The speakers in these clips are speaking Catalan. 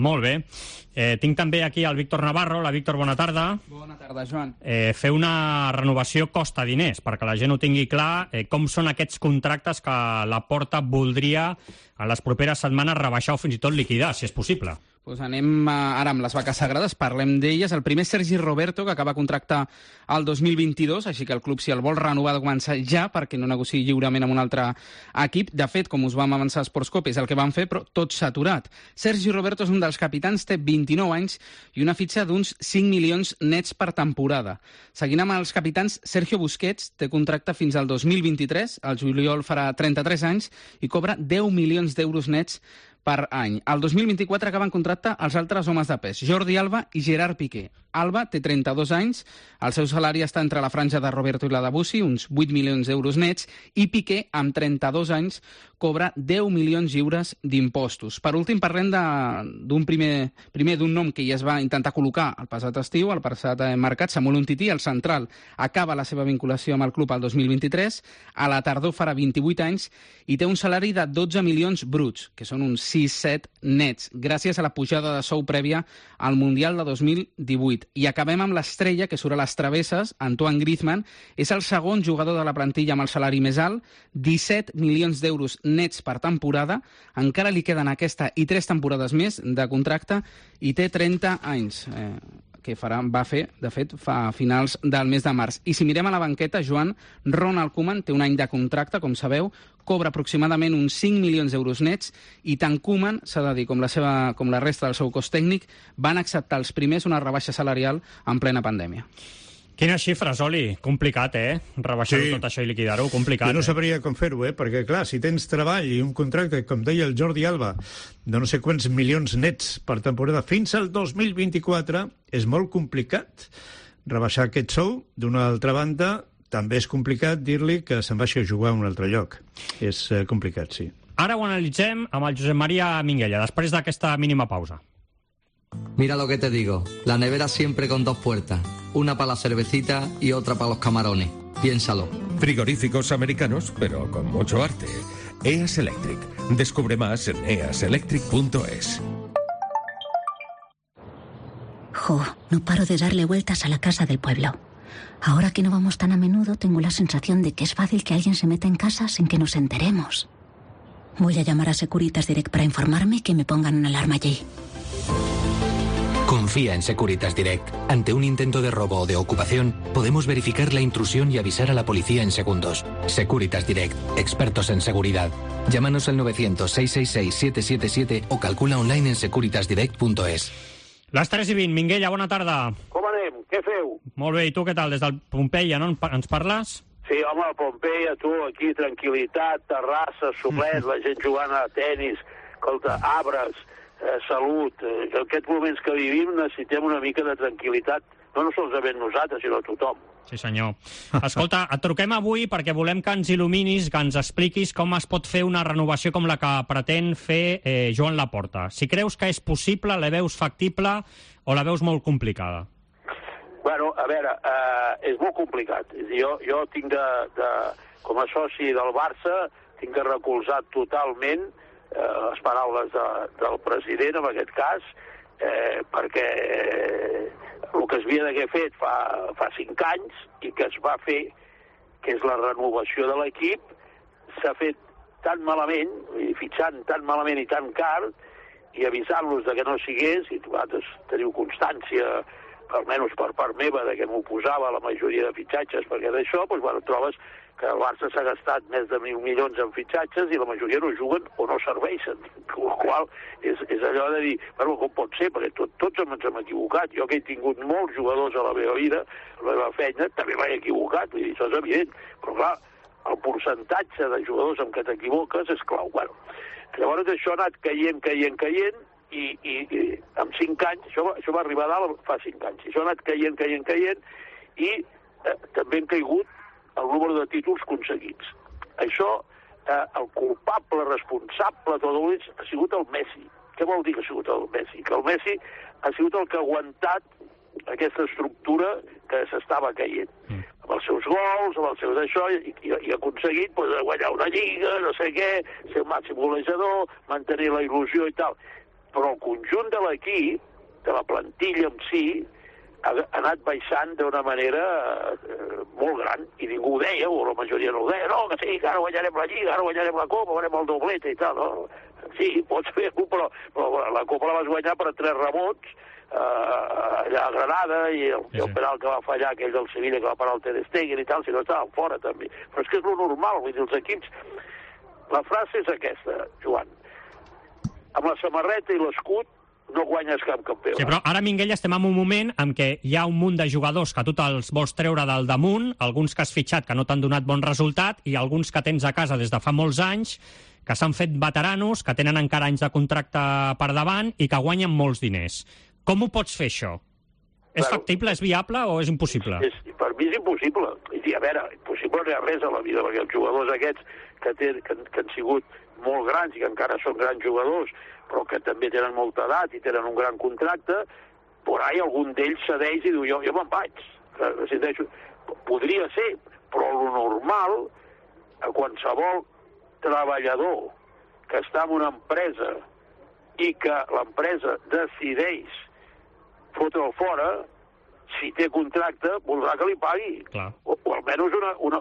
Molt bé. Tinc també aquí el Víctor Navarro. La Víctor, bona tarda. Bona tarda, Joan. Fer una renovació costa diners, perquè la gent ho tingui clar. Com són aquests contractes que la Porta voldria en les properes setmanes rebaixar o fins i tot liquidar, si és possible? Pues anem ara amb les vaques sagrades, parlem d'elles. El primer és Sergi Roberto, que acaba contracte el 2022, així que el club, si el vol renovar, ha de començar ja, perquè no negociï lliurement amb un altre equip. De fet, com us vam avançar a Sportscope, és el que van fer, però tot s'ha aturat. Sergi Roberto és un dels capitans, té 29 anys i una fitxa d'uns 5 milions nets per temporada. Seguint amb els capitans, Sergio Busquets té contracte fins al 2023, el juliol farà 33 anys i cobra 10 milions d'euros nets per any. El 2024 acaben contracte els altres homes de pes, Jordi Alba i Gerard Piqué. Alba té 32 anys, el seu salari està entre la franja de Roberto i la de Bussi, uns 8 milions d'euros nets, i Piqué, amb 32 anys, cobra 10 milions lliures d'impostos. Per últim, parlem d'un nom que ja es va intentar col·locar el passat estiu, el passat mercat, Samuel Umtiti, el central, acaba la seva vinculació amb el club el 2023, a la tardor farà 28 anys i té un salari de 12 milions bruts, que són uns 6-7 nets, gràcies a la pujada de sou prèvia al Mundial de 2018. I acabem amb l'estrella que surt a les travesses, Antoine Griezmann, és el segon jugador de la plantilla amb el salari més alt, 17 milions d'euros nets per temporada, encara li queden aquesta i 3 temporades més de contracte i té 30 anys, que va fer, de fet, fa finals del mes de març. I si mirem a la banqueta, Joan, Ronald Koeman té un any de contracte, com sabeu, cobra aproximadament uns 5 milions d'euros nets i tant Koeman, s'ha de dir, com la resta del seu cos tècnic, van acceptar els primers una rebaixa salarial en plena pandèmia. Quines xifres, Oli? Complicat, Rebaixar-ho tot això i liquidar-ho, complicat. Jo no sabria com fer-ho, perquè, clar, si tens treball i un contracte, com deia el Jordi Alba, de no sé quants milions nets per temporada fins al 2024, és molt complicat rebaixar aquest sou. D'una altra banda, també és complicat dir-li que se'n vagi a jugar a un altre lloc. És complicat, sí. Ara ho analitzem amb el Josep Maria Minguella, després d'aquesta mínima pausa. Mira lo que te digo, la nevera siempre con dos puertas, una para la cervecita y otra para los camarones. Piénsalo. Frigoríficos americanos, pero con mucho arte. EAS Electric. Descubre más en easelectric.es. Jo, no paro de darle vueltas a la casa del pueblo. Ahora que no vamos tan a menudo, tengo la sensación de que es fácil que alguien se meta en casa sin que nos enteremos. Voy a llamar a Securitas Direct para informarme y que me pongan una alarma allí. Confía en Securitas Direct. Ante un intento de robo o de ocupación, podemos verificar la intrusión y avisar a la policía en segundos. Securitas Direct, expertos en seguridad. Llámanos al 900-666-777 o calcula online en securitasdirect.es. Les 3:20, Minguella, bona tarda. Com anem? Què feu? Molt bé, i tu què tal? Des del Pompeia, no? Ens parles? Sí, home, a Pompeia, tu, aquí, tranquil·litat, terrassa, solet, la gent jugant a tenis, escolta, arbres, salut. En aquests moments que vivim necessitem una mica de tranquil·litat, no solament nosaltres, sinó tothom. Sí, senyor. Escolta, et truquem avui perquè volem que ens il·luminis, que ens expliquis com es pot fer una renovació com la que pretén fer Joan Laporta. Si creus que és possible, la veus factible o la veus molt complicada? Bueno, a veure, és molt complicat. Jo tinc com a soci del Barça, tinc de recolzar totalment les paraules del president, en aquest cas, perquè el que s'havia d'haver fet fa 5 anys i que es va fer, que és la renovació de l'equip, s'ha fet tan malament, fitxant tan malament i tan car, i avisant-los que no sigués, i vosaltres teniu constància, almenys per part meva, que m'oposava a la majoria de fitxatges, perquè d'això, trobes que el Barça s'ha gastat més de 1.000 milions en fitxatges i la majoria no juguen o no serveixen. El qual és allò de dir, bueno, com pot ser? Perquè tots ens hem equivocat. Jo que he tingut molts jugadors a la meva vida, a la meva feina, també m'he equivocat. Vull dir, això és evident. Però clar, el percentatge de jugadors amb què t'equivoques és clau. Bueno, llavors això ha anat caient, i en 5 anys, això va arribar a dalt fa 5 anys, això ha anat caient, i també han caigut el número de títols aconseguits. Això, el culpable, responsable, tot ha sigut el Messi. Què vol dir que ha sigut el Messi? Que el Messi ha sigut el que ha aguantat aquesta estructura que s'estava caient. Amb els seus gols, amb els seus això, i ha aconseguit guanyar una lliga, no sé què, ser el màxim golejador, mantenir la il·lusió i tal. però el conjunt de l'equip, de la plantilla en si, ha anat baixant d'una manera molt gran, i ningú ho deia, o la majoria no ho deia, no, que sí, que ara guanyarem la Lliga, ara guanyarem la Copa, guanyarem el doblete i tal, no? Sí, pots fer-ho, però la Copa la vas guanyar per 3 rebots, allà a Granada, i el penal que va fallar, aquell del Sevilla que va parar el Ter Stegen i tal, si no estaven fora també. Però és que és lo normal, vull dir, els equips... La frase és aquesta, Joan, amb la samarreta i l'escut no guanyes cap campionat. Sí, però ara, Minguell, estem en un moment en què hi ha un munt de jugadors que tu te'ls vols treure del damunt, alguns que has fitxat que no t'han donat bon resultat i alguns que tens a casa des de fa molts anys, que s'han fet veteranos, que tenen encara anys de contracte per davant i que guanyen molts diners. Com ho pots fer, això? És factible, és viable o és impossible? Per mi és impossible. I, a veure, impossible no hi ha res a la vida, perquè els jugadors aquests que han sigut molt grans i que encara són grans jugadors, però que també tenen molta edat i tenen un gran contracte, por ahí algun d'ells cedeix i diu, jo me'n vaig. Podria ser, però el normal, a qualsevol treballador que està en una empresa i que l'empresa decideix fotre'l fora, si té contracte, voldrà que li pagui. O almenys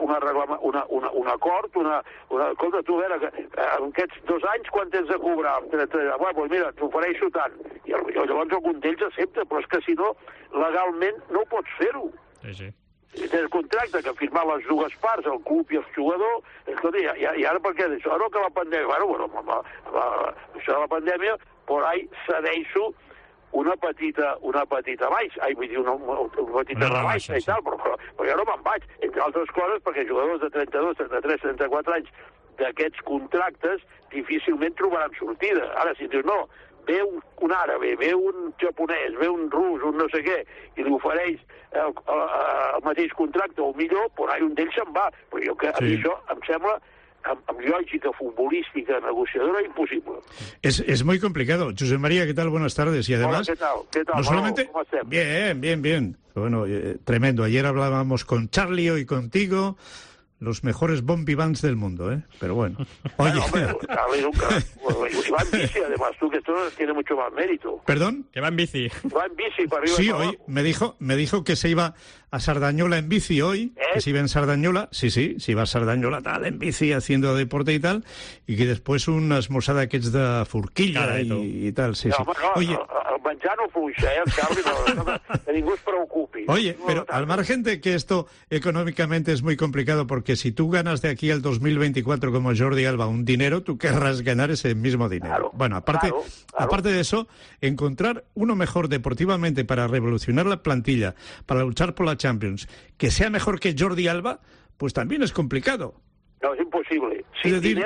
un acord, escolta, tu, a veure, en aquests 2 anys, quan tens de cobrar? Bueno, mira, t'ofereixo tant. I llavors algun d'ells accepta, però és que si no, legalment no pots fer-ho. Sí. Tens contracte que firmar les dues parts, el club i el jugador, escolta, i ara per què? Això no que la pandèmia, bueno, això de la pandèmia, por ahí cedeixo una petita baixa, vull dir, una petita rebaixa i tal, però jo no me'n vaig, entre altres coses, perquè jugadors de 32, 33, 34 anys d'aquests contractes difícilment trobaran sortida. Ara, si dius, no, ve un àrabe, ve un japonès, ve un rus, un no sé què, i li ofereix el mateix contracte o millor, por ahí un d'ells se'n va. Però a mi això em sembla amb lògica futbolística negociadora imposible. Es muy complicado. José María, ¿qué tal? Buenas tardes. Y además, hola, ¿qué tal? No solamente... ¿Cómo estás? Bien. Bueno, tremendo. Ayer hablábamos con Charlie, hoy contigo. Los mejores bombivans del mundo, ¿eh? Pero bueno. Oye. Bueno, hombre, Charlie nunca. Y va en bici, además, tú, que esto tiene mucho más mérito. ¿Perdón? Que va en bici. Va en bici para arriba. Sí, hoy me dijo que se iba a Sardañola en bici hoy, que se iba en Sardañola, sí, se iba a Sardañola tal, en bici, haciendo deporte y tal, y que después una esmorzada que es de forquilla y tal, sí. No, oye, el menjar no fluixa, el Charlie, que ningú es preocupi. Oye, pero al margen de que esto económicamente es muy complicado, porque si tú ganas de aquí al 2024 como Jordi Alba un dinero, tú querrás ganar ese mismo dinero. Claro, bueno, aparte de eso, encontrar uno mejor deportivamente para revolucionar la plantilla, para luchar por la Champions, que sea mejor que Jordi Alba, pues también es complicado. No, es imposible. Es decir,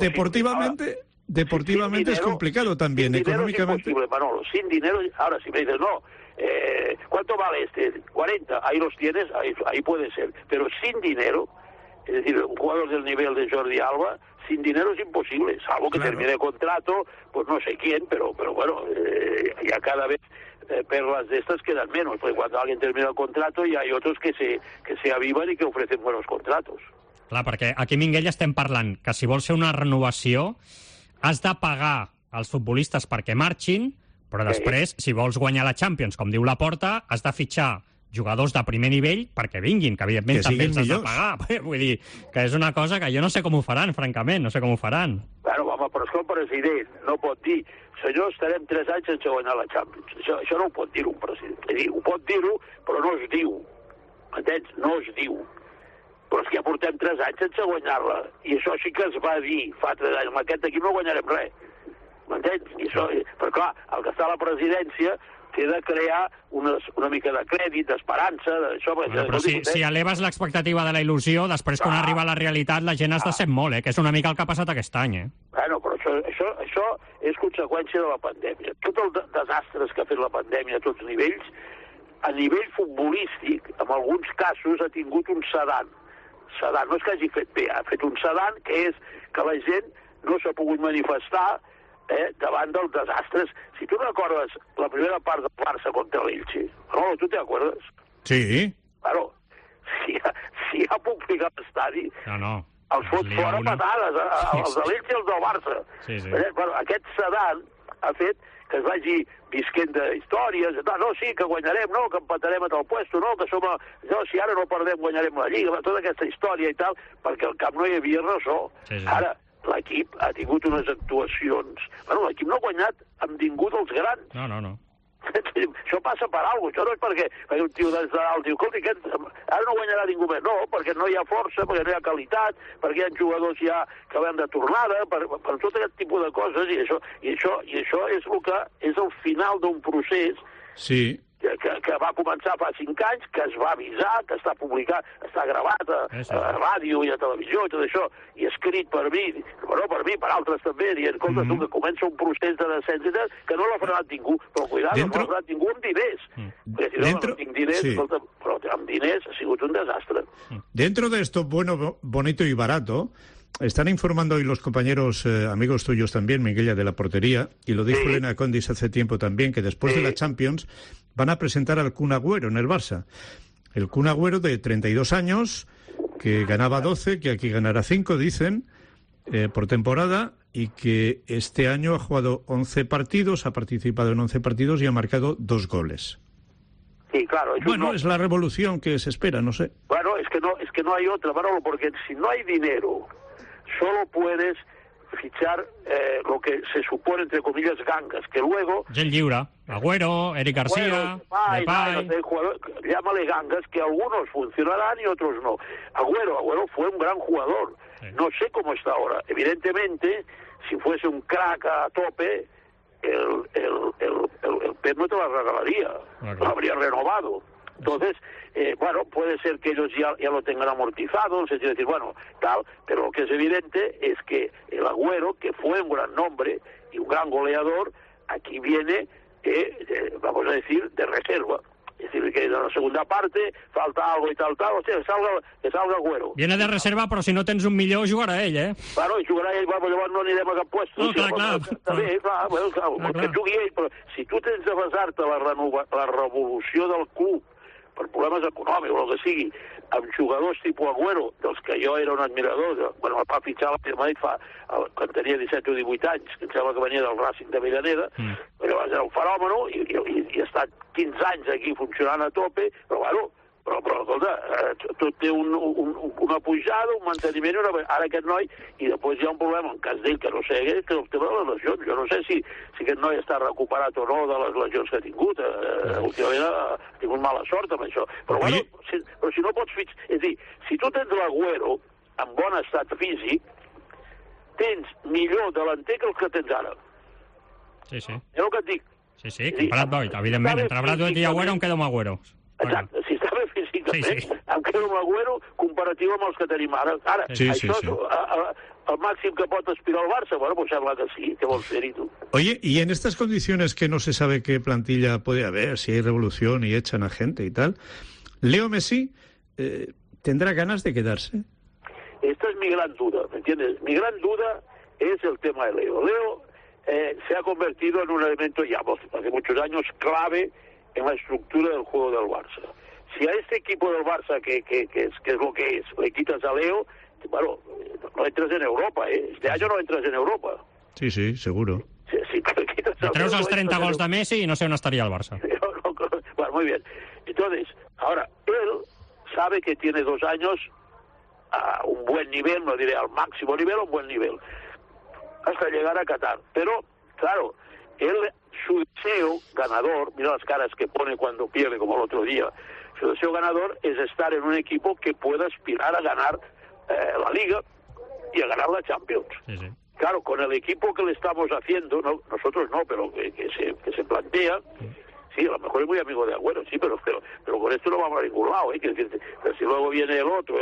deportivamente es complicado también, sin económicamente. Es imposible, Manolo. Sin dinero, ahora si me dices, no, ¿cuánto vale este? 40, ahí los tienes, ahí puede ser. Pero sin dinero, es decir, un jugador del nivel de Jordi Alba, sin dinero es imposible, salvo que termine el contrato, pues no sé quién, pero bueno, ya cada vez perlas de estas quedan menos, porque cuando alguien termina el contrato ya hay otros que se avivan y que ofrecen buenos contratos. Clar, perquè aquí, Minguell, estem parlant que si vols fer una renovació has de pagar als futbolistes perquè marxin, però després, si vols guanyar la Champions, com diu Laporta, has de fitxar jugadors de primer nivell perquè vinguin, que evidentment també els has de pagar. Vull dir, que és una cosa que jo no sé com ho faran, francament, no sé com ho faran. Bueno, home, però és que el president no pot dir, senyors, estarem 3 anys sense guanyar la Champions. Això no ho pot dir un president. És dir, ho pot dir-ho, però no es diu. Entens? No es diu. Però és que ja portem 3 anys sense guanyar-la. I això sí que es va dir fa 3 anys. Amb aquest equip no guanyarem res. M'entens? Però clar, el que està a la presidència té de crear una mica de crèdit, d'esperança, d'això... Però si eleves l'expectativa de la il·lusió, després quan arriba a la realitat la gent es decep molt, que és una mica el que ha passat aquest any, Bueno, però això és conseqüència de la pandèmia. Tots els desastres que ha fet la pandèmia a tots nivells, a nivell futbolístic, en alguns casos ha tingut un sedant. Sedant, no és que hagi fet bé, ha fet un sedant que és que la gent no s'ha pogut manifestar davant dels desastres. Si tu recordes la primera part del Barça contra l'Elche, no, tu te acuerdes? Sí. Claro, si ha públic a l'estadi, els fot fora patades, els de l'Elche i els del Barça. Sí. Bueno, aquest sedant ha fet que es vagi visquent d'històries, no, sí, que guanyarem, no, que empatarem a tal puesto, no, que som no, si ara no perdem guanyarem la Lliga, tota aquesta història i tal, perquè al camp no hi havia ressò. Sí. Ara, l'equip ha tingut unes actuacions... Bueno, l'equip no ha guanyat amb ningú dels grans. No. Això passa per alguna cosa, això no és perquè un tio des de dalt diu, escolta, ara no guanyarà ningú més. No, perquè no hi ha força, perquè no hi ha qualitat, perquè hi ha jugadors ja que van de tornada, per tot aquest tipus de coses, i això és el que és el final d'un procés que va començar fa 5 anys, que es va avisar, que està publicat, està gravat a ràdio i a televisió i tot això, i escrit per mi, però per mi, per altres també, dient, escolta, tu, que comença un procés de descens que no l'ha frenat ningú, però cuidado, no l'ha frenat ningú amb diners. Perquè si no tinc diners, escolta, però amb diners ha sigut un desastre. Dentro de esto bueno, bonito y barato, están informando hoy los compañeros, amigos tuyos también, Minguella, de la portería, y lo dijo Elena Condis hace tiempo también, que después de la Champions van a presentar al Kun Agüero en el Barça. El Kun Agüero de 32 años, que ganaba 12, que aquí ganará 5, dicen, por temporada, y que este año ha jugado 11 partidos, ha participado en 11 partidos y ha marcado 2 goles. Sí, claro. Bueno, es la revolución que se espera, no sé. Bueno, es que no hay otra, Manolo, porque si no hay dinero, solo puedes fichar lo que se supone, entre comillas, gangas, que luego... Gent lliure, Agüero, Eric García, Depay... Llámale gangas, que algunos funcionarán y otros no. Agüero fue un gran jugador. Sí. No sé cómo está ahora. Evidentemente, si fuese un crack a tope, el Pep no te la regalaría, lo habría renovado. Entonces, bueno, puede ser que ellos ya lo tengan amortizado, es decir, bueno, tal, pero lo que es evidente es que el Agüero, que fue un gran nombre y un gran goleador, aquí viene, vamos a decir, de reserva. Es decir, que en la segunda parte falta algo y tal, o sea, que salga Agüero. Viene de reserva, però si no tens un millor, jugarà ell, Claro, i jugarà ell, llavors no anirem a cap puesto. No, clar. Està bé, clar, que jugui ell, però si tu tens de basar-te la revolució del club per problemes econòmics o el que sigui, amb jugadors tipus Agüero, dels que jo era un admirador, bueno, el va fitxar a Madrid quan tenia 17 o 18 anys, que em sembla que venia del Racing de Avellaneda, però era un fenòmeno i ha estat 15 anys aquí funcionant a tope, però bueno, però escolta, tot té una pujada, un manteniment, ara aquest noi, i després hi ha un problema, en cas d'ell, que no sé, que el tema de les lesions, jo no sé si aquest noi està recuperat o no de les lesions que ha tingut, últimament ha tingut mala sort amb això, però bueno, però si no pots fitxar, és a dir, si tu tens l'Agüero en bon estat físic, tens millor delanter que el que tens ara. Sí. És el que et dic. Sí, comparat Boyd, evidentment, entre Braithwaite i Agüero em quedo amb Agüero. Exacte, si està bé físicament, em quedo amb Agüero comparatiu amb els que tenim ara. Ara, això és el màxim que pot aspirar el Barça, bueno, pues sembla que sí, què vols fer-hi tu? Oye, y en estas condiciones que no se sabe qué plantilla puede haber, si hay revolución y echan a gente y tal, Leo Messi tendrá ganas de quedarse. Esta es mi gran duda, ¿me entiendes? Mi gran duda es el tema de Leo. Leo se ha convertido en un elemento ya hace muchos años clave en la estructura del juego del Barça. Si a este equipo del Barça, que es lo que es, le quitas a Leo, bueno, no entras en Europa, Este año no entras en Europa. Sí, seguro. Si te quitas a Treus Leo, els 30 gols de Messi y no sé on estaría el Barça. Bueno, muy bien. Entonces, ahora, él sabe que tiene 2 años a un buen nivel, no diré al máximo nivel, a un buen nivel, hasta llegar a Qatar. Pero, claro, su deseo ganador, mira las caras que pone cuando pierde, como el otro día, su deseo ganador es estar en un equipo que pueda aspirar a ganar la Liga y a ganar la Champions. Sí. Claro, con el equipo que le estamos haciendo, nosotros no, pero que se plantea, sí, a lo mejor es muy amigo de Agüero, sí, pero con esto no vamos a ningún lado, pero si luego viene el otro,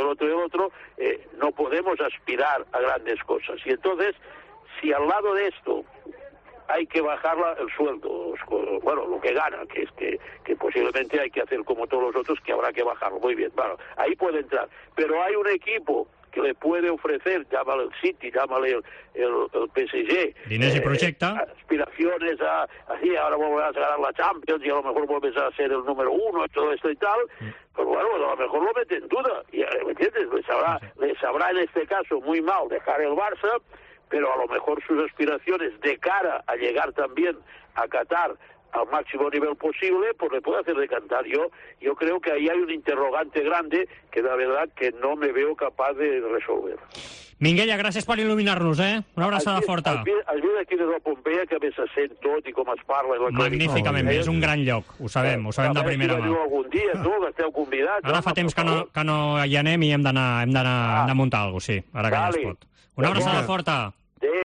no podemos aspirar a grandes cosas. Y entonces, si al lado de esto hay que bajar el sueldo, bueno, lo que gana, que es que posiblemente hay que hacer como todos los otros, que habrá que bajarlo, muy bien, bueno, ahí puede entrar. Pero hay un equipo que le puede ofrecer, llámale el City, llámale el PSG. Diners y proyecta. Aspiraciones así, ahora volverás a ganar la Champions y a lo mejor vuelves a ser el número 1 y todo esto y tal, pues bueno, a lo mejor lo mete en duda, ¿me entiendes? Les sabrá en este caso muy mal dejar el Barça, pero a lo mejor sus aspiraciones de cara a llegar también a Qatar al máximo nivel posible, pues le puede hacer decantar. Yo creo que ahí hay un interrogante grande que la verdad que no me veo capaz de resolver. Minguella, gràcies per il·luminar-nos, Una abraçada forta. Has vist aquí des de Pompeia que bé se sent tot i com es parla. Magníficament bé, és un gran lloc, ho sabem de primera mà. Algun dia, tu, que esteu convidats. Ara fa temps que no hi anem i hem d'anar a muntar alguna cosa, sí, ara que ja es pot. Una abraçada forta.